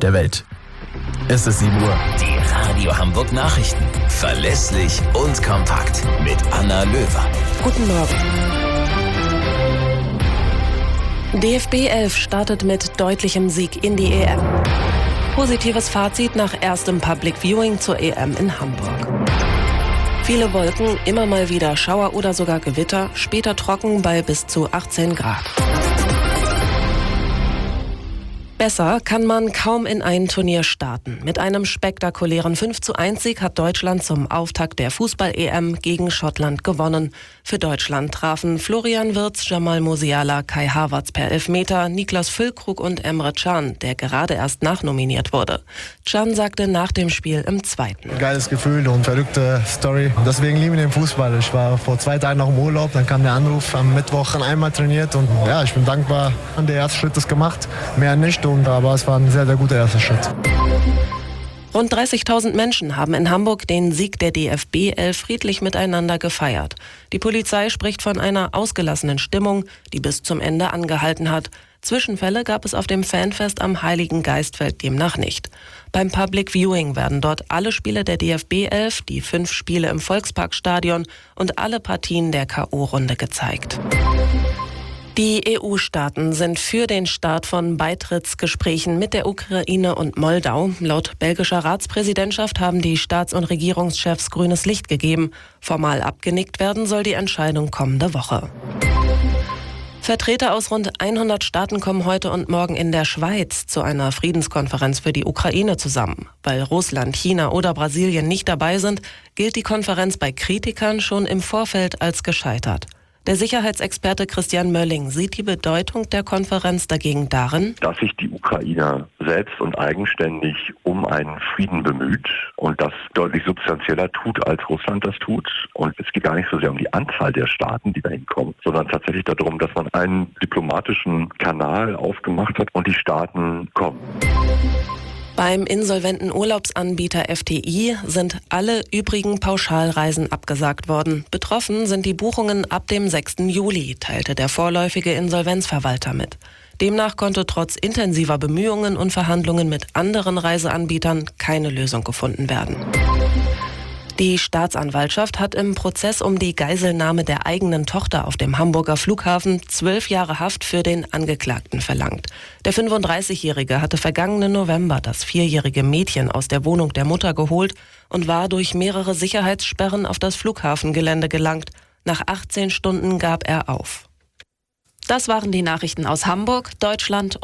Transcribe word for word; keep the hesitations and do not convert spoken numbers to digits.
der Welt. Es ist sieben Uhr. Die Radio Hamburg Nachrichten. Verlässlich und kompakt. Mit Anna Löwer. Guten Morgen. D F B elf startet mit deutlichem Sieg in die E M. Positives Fazit nach erstem Public Viewing zur E M in Hamburg. Viele Wolken, immer mal wieder Schauer oder sogar Gewitter, später trocken bei bis zu achtzehn Grad. Besser kann man kaum in ein Turnier starten. Mit einem spektakulären fünf zu eins Sieg hat Deutschland zum Auftakt der Fußball-E M gegen Schottland gewonnen. Für Deutschland trafen Florian Wirtz, Jamal Musiala, Kai Havertz per Elfmeter, Niklas Füllkrug und Emre Can, der gerade erst nachnominiert wurde. Can sagte nach dem Spiel im zweiten. Geiles Gefühl und verrückte Story. Deswegen liebe ich den Fußball. Ich war vor zwei Tagen noch im Urlaub, dann kam der Anruf, am Mittwoch einmal trainiert und ja, ich bin dankbar. Der erste Schritt ist gemacht, mehr nicht. Aber es war ein sehr, sehr guter erster Schritt. Rund dreißigtausend Menschen haben in Hamburg den Sieg der D F B elf friedlich miteinander gefeiert. Die Polizei spricht von einer ausgelassenen Stimmung, die bis zum Ende angehalten hat. Zwischenfälle gab es auf dem Fanfest am Heiligen Geistfeld demnach nicht. Beim Public Viewing werden dort alle Spiele der D F B elf, die fünf Spiele im Volksparkstadion und alle Partien der K O-Runde gezeigt. Die E U-Staaten sind für den Start von Beitrittsgesprächen mit der Ukraine und Moldau. Laut belgischer Ratspräsidentschaft haben die Staats- und Regierungschefs grünes Licht gegeben. Formal abgenickt werden soll die Entscheidung kommende Woche. Vertreter aus rund hundert Staaten kommen heute und morgen in der Schweiz zu einer Friedenskonferenz für die Ukraine zusammen. Weil Russland, China oder Brasilien nicht dabei sind, gilt die Konferenz bei Kritikern schon im Vorfeld als gescheitert. Der Sicherheitsexperte Christian Mölling sieht die Bedeutung der Konferenz dagegen darin, dass sich die Ukraine selbst und eigenständig um einen Frieden bemüht und das deutlich substanzieller tut, als Russland das tut. Und es geht gar nicht so sehr um die Anzahl der Staaten, die dahin kommen, sondern tatsächlich darum, dass man einen diplomatischen Kanal aufgemacht hat und die Staaten kommen. Beim insolventen Urlaubsanbieter F T I sind alle übrigen Pauschalreisen abgesagt worden. Betroffen sind die Buchungen ab dem sechsten Juli, teilte der vorläufige Insolvenzverwalter mit. Demnach konnte trotz intensiver Bemühungen und Verhandlungen mit anderen Reiseanbietern keine Lösung gefunden werden. Die Staatsanwaltschaft hat im Prozess um die Geiselnahme der eigenen Tochter auf dem Hamburger Flughafen zwölf Jahre Haft für den Angeklagten verlangt. Der fünfunddreißigjährige hatte vergangenen November das vierjährige Mädchen aus der Wohnung der Mutter geholt und war durch mehrere Sicherheitssperren auf das Flughafengelände gelangt. Nach achtzehn Stunden gab er auf. Das waren die Nachrichten aus Hamburg, Deutschland und